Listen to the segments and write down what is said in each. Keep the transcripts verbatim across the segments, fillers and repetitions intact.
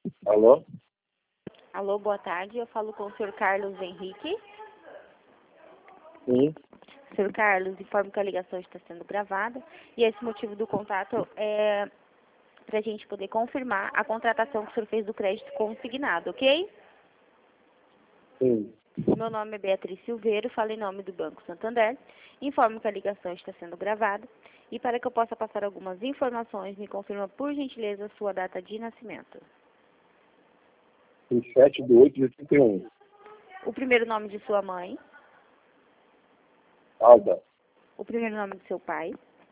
Alô? Alô, boa tarde. Eu falo com o senhor Carlos Henrique. Sim. senhor Carlos, informo que a ligação está sendo gravada e esse motivo do contato é para a gente poder confirmar a contratação que o senhor fez do crédito consignado, ok? Sim. Meu nome é Beatriz Silveiro, falo em nome do Banco Santander. Informo que a ligação está sendo gravada e para que eu possa passar algumas informações, me confirma por gentileza a sua data de nascimento. vinte e sete de oito de oitenta e um. O primeiro nome de sua mãe, Alda. o primeiro nome de seu pai.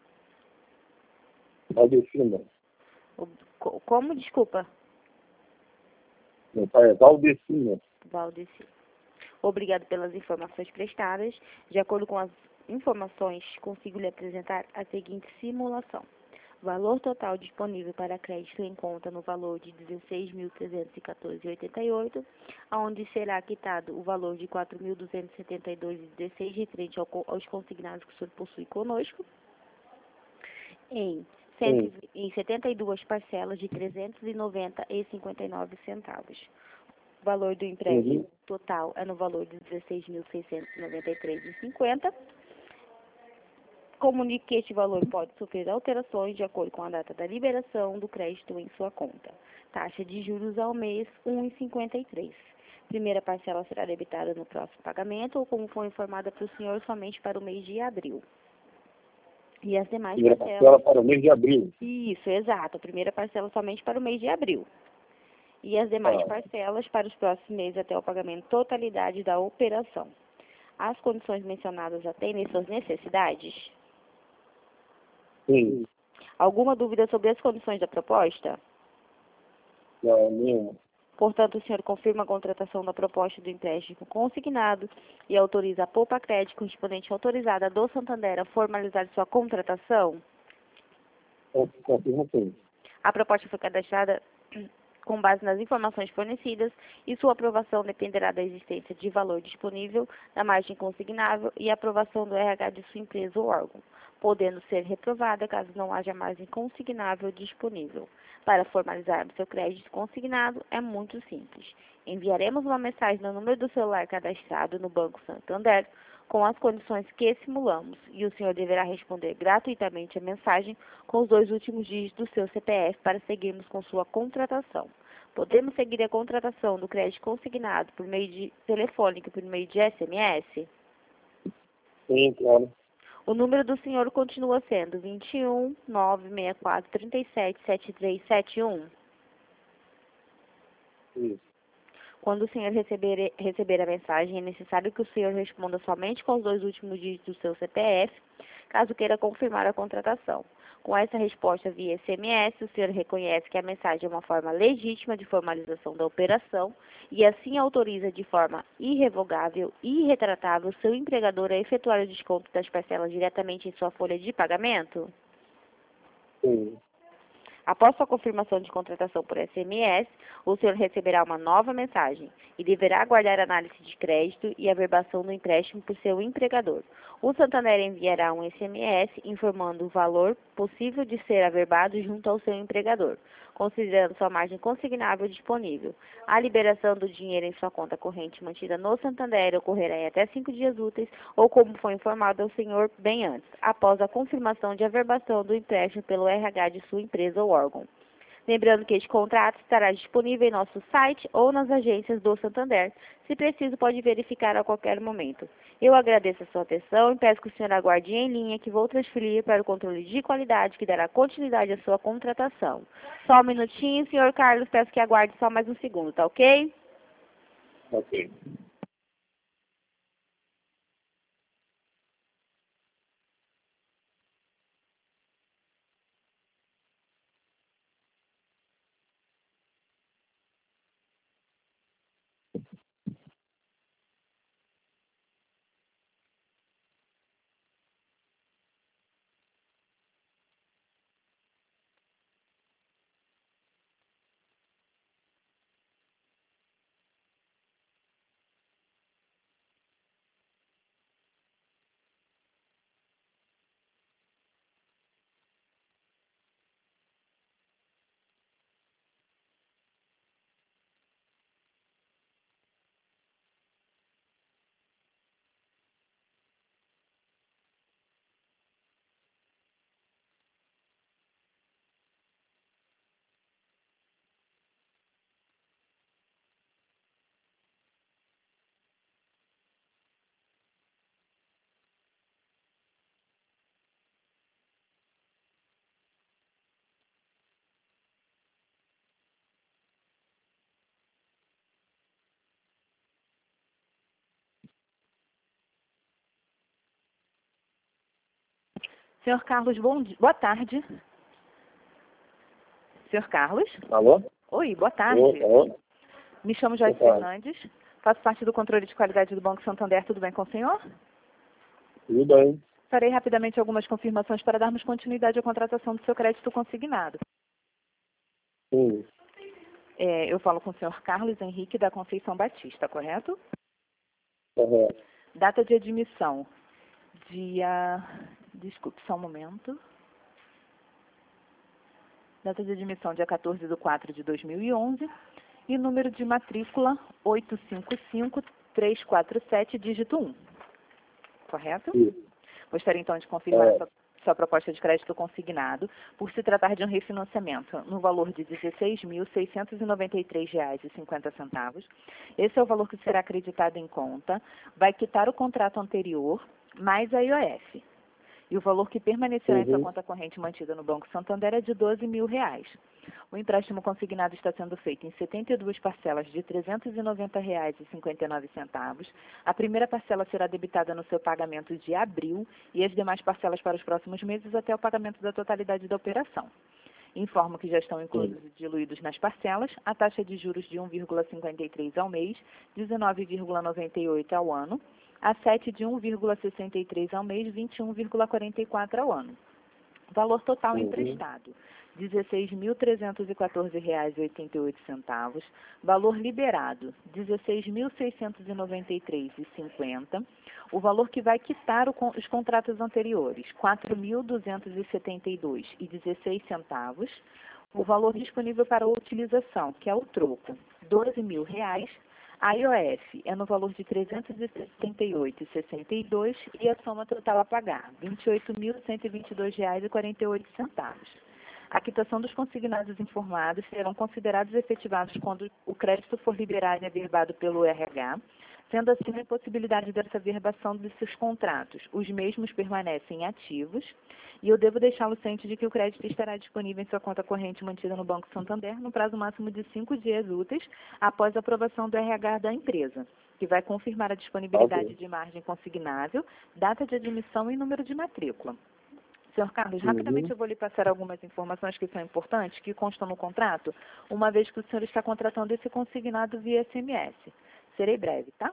Valdecina. O, co- como? Desculpa. Meu pai é Valdecina. Valdeci. Obrigado pelas informações prestadas. De acordo com as informações, consigo lhe apresentar a seguinte simulação. Valor total disponível para crédito em conta no valor de dezesseis mil trezentos e quatorze vírgula oitenta e oito, onde será quitado o valor de quatro mil duzentos e setenta e dois vírgula dezesseis referente ao co- aos consignados que o senhor possui conosco, em, cento Sim. e- em setenta e duas parcelas de trezentos e noventa reais e cinquenta e nove centavos. O valor do empréstimo Uhum. total é no valor de dezesseis mil seiscentos e noventa e três reais e cinquenta centavos. Comunique que este valor pode sofrer alterações de acordo com a data da liberação do crédito em sua conta. Taxa de juros ao mês, um vírgula cinquenta e três. Primeira parcela será debitada no próximo pagamento ou como foi informada para o senhor somente para o mês de abril. E as demais Primeira parcelas... parcela para o mês de abril. Isso, exato. A primeira parcela somente para o mês de abril. E as demais Ah, parcelas para os próximos meses até o pagamento totalidade da operação. As condições mencionadas atendem suas necessidades? sim. Alguma dúvida sobre as condições da proposta? Não, nenhuma. Portanto, o senhor confirma a contratação da proposta do empréstimo consignado e autoriza a Poupa Crédito correspondente autorizada do Santander a formalizar sua contratação? Con- Confirmo sim. A proposta foi cadastrada com base nas informações fornecidas e sua aprovação dependerá da existência de valor disponível na margem consignável e aprovação do R H de sua empresa ou órgão, podendo ser reprovada caso não haja margem consignável disponível. Para formalizar o seu crédito consignado é muito simples. Enviaremos uma mensagem no número do celular cadastrado no Banco Santander com as condições que simulamos e o senhor deverá responder gratuitamente a mensagem com os dois últimos dígitos do seu C P F para seguirmos com sua contratação. Podemos seguir a contratação do crédito consignado por meio de telefônico e por meio de S M S? Sim, claro. O número do senhor continua sendo vinte e um, nove seis quatro, três sete, sete três sete um. Isso. Quando o senhor receber, receber a mensagem, é necessário que o senhor responda somente com os dois últimos dígitos do seu C P F, caso queira confirmar a contratação. Com essa resposta via S M S, o senhor reconhece que a mensagem é uma forma legítima de formalização da operação e assim autoriza de forma irrevogável e irretratável seu empregador a efetuar o desconto das parcelas diretamente em sua folha de pagamento? Sim. Após sua confirmação de contratação por S M S, o senhor receberá uma nova mensagem e deverá aguardar a análise de crédito e averbação do empréstimo por seu empregador. O Santander enviará um S M S informando o valor possível de ser averbado junto ao seu empregador, considerando sua margem consignável disponível. A liberação do dinheiro em sua conta corrente mantida no Santander ocorrerá em até cinco dias úteis ou como foi informado ao senhor bem antes, após a confirmação de averbação do empréstimo pelo R H de sua empresa ou órgão. Lembrando que este contrato estará disponível em nosso site ou nas agências do Santander. Se preciso, pode verificar a qualquer momento. Eu agradeço a sua atenção e peço que o senhor aguarde em linha que vou transferir para o controle de qualidade que dará continuidade à sua contratação. Só um minutinho, senhor Carlos, peço que aguarde só mais um segundo, tá ok? Ok. Senhor Carlos, bom dia. Boa tarde. Senhor Carlos? Alô? Oi, boa tarde. Oi, alô? Me chamo Joyce Boa tarde. Fernandes. Faço parte do controle de qualidade do Banco Santander. Tudo bem com o senhor? Tudo bem? Farei rapidamente algumas confirmações para darmos continuidade à contratação do seu crédito consignado. Sim, É, eu falo com o senhor Carlos Henrique da Conceição Batista, correto? correto. Data de admissão, dia... Desculpe, só um momento. Data de admissão, dia quatorze de quatro de dois mil e onze. E número de matrícula oito cinco cinco, três quatro sete, dígito um. Correto? Sim. Gostaria então de confirmar É. a sua, sua proposta de crédito consignado por se tratar de um refinanciamento no valor de dezesseis mil seiscentos e noventa e três reais e cinquenta centavos. Esse é o valor que será acreditado em conta. Vai quitar o contrato anterior mais a I O F. E o valor que permanecerá em sua Uhum. conta corrente mantida no Banco Santander é de doze mil reais. O empréstimo consignado está sendo feito em setenta e duas parcelas de trezentos e noventa reais e cinquenta e nove centavos. A primeira parcela será debitada no seu pagamento de abril e as demais parcelas para os próximos meses até o pagamento da totalidade da operação. Informo que já estão inclusos e diluídos nas parcelas a taxa de juros de um vírgula cinquenta e três ao mês, dezenove vírgula noventa e oito ao ano, a sete de um vírgula sessenta e três ao mês, vinte e um vírgula quarenta e quatro ao ano. Valor total Uhum. emprestado, dezesseis mil trezentos e quatorze reais e oitenta e oito centavos. Valor liberado, dezesseis mil seiscentos e noventa e três reais e cinquenta centavos. O valor que vai quitar o con- os contratos anteriores, quatro mil duzentos e setenta e dois reais e dezesseis centavos. O valor disponível para utilização, que é o troco, doze mil reais. A I O F é no valor de trezentos e setenta e oito reais e sessenta e dois centavos e a soma total a pagar, vinte e oito mil cento e vinte e dois reais e quarenta e oito centavos. A quitação dos consignados informados serão considerados efetivados quando o crédito for liberado e averbado pelo R H, sendo assim a impossibilidade dessa verbação desses contratos. Os mesmos permanecem ativos e eu devo deixá-lo ciente de que o crédito estará disponível em sua conta corrente mantida no Banco Santander no prazo máximo de cinco dias úteis após a aprovação do R H da empresa, que vai confirmar a disponibilidade Ok. de margem consignável, data de admissão e número de matrícula. Senhor Carlos, Uhum. rapidamente eu vou lhe passar algumas informações que são importantes, que constam no contrato, uma vez que o senhor está contratando esse consignado via S M S. Serei breve, tá?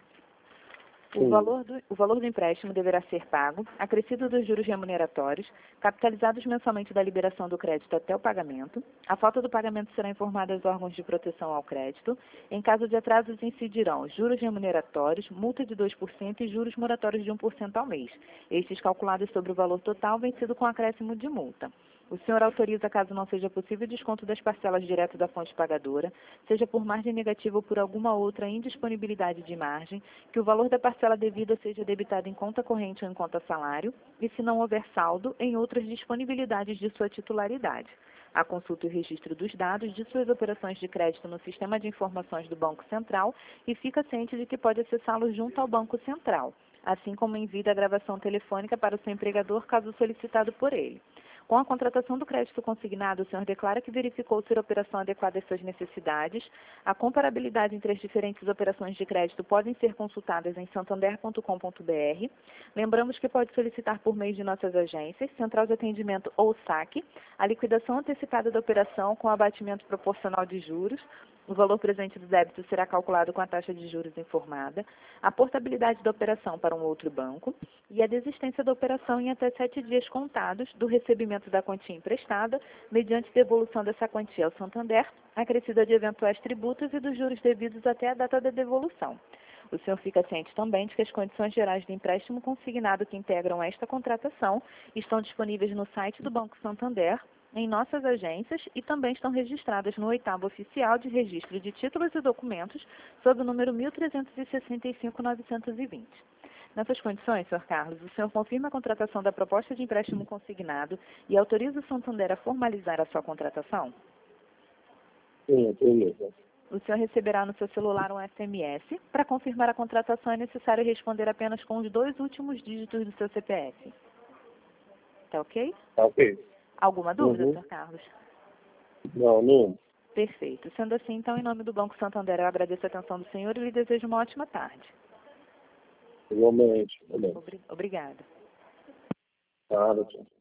O Sim. valor, do, o valor do empréstimo deverá ser pago, acrescido dos juros remuneratórios, capitalizados mensalmente da liberação do crédito até o pagamento. A falta do pagamento será informada aos órgãos de proteção ao crédito. Em caso de atrasos, incidirão juros remuneratórios, multa de dois por cento e juros moratórios de um por cento ao mês. Estes calculados sobre o valor total vencido com acréscimo de multa. O senhor autoriza, caso não seja possível, o desconto das parcelas direto da fonte pagadora, seja por margem negativa ou por alguma outra indisponibilidade de margem, que o valor da parcela devida seja debitado em conta corrente ou em conta salário, e se não houver saldo, em outras disponibilidades de sua titularidade. A consulta e o registro dos dados de suas operações de crédito no Sistema de Informações do Banco Central e fica ciente de que pode acessá-lo junto ao Banco Central, assim como envia a gravação telefônica para o seu empregador, caso solicitado por ele. Com a contratação do crédito consignado, o senhor declara que verificou ser a operação adequada às suas necessidades. A comparabilidade entre as diferentes operações de crédito podem ser consultadas em santander ponto com ponto br. Lembramos que pode solicitar por meio de nossas agências, Central de Atendimento ou saque, a liquidação antecipada da operação com abatimento proporcional de juros. O valor presente do débito será calculado com a taxa de juros informada, a portabilidade da operação para um outro banco e a desistência da operação em até sete dias contados do recebimento da quantia emprestada, mediante devolução dessa quantia ao Santander, acrescida de eventuais tributos e dos juros devidos até a data da devolução. O senhor fica ciente também de que as condições gerais de empréstimo consignado que integram esta contratação estão disponíveis no site do Banco Santander, em nossas agências e também estão registradas no oitavo oficial de registro de títulos e documentos sob o número mil trezentos e sessenta e cinco, novecentos e vinte. Nessas condições, senhor Carlos, o senhor confirma a contratação da proposta de empréstimo consignado e autoriza o Santander a formalizar a sua contratação? Sim, autoriza. O senhor receberá no seu celular um S M S. Para confirmar a contratação é necessário responder apenas com os dois últimos dígitos do seu C P F. Tá ok? Tá ok. Alguma dúvida, Uhum. senhor Carlos? Não, não. Perfeito. Sendo assim, então, em nome do Banco Santander, eu agradeço a atenção do senhor e lhe desejo uma ótima tarde. Igualmente. Igualmente. Obri- Obrigada. Nada, tchau.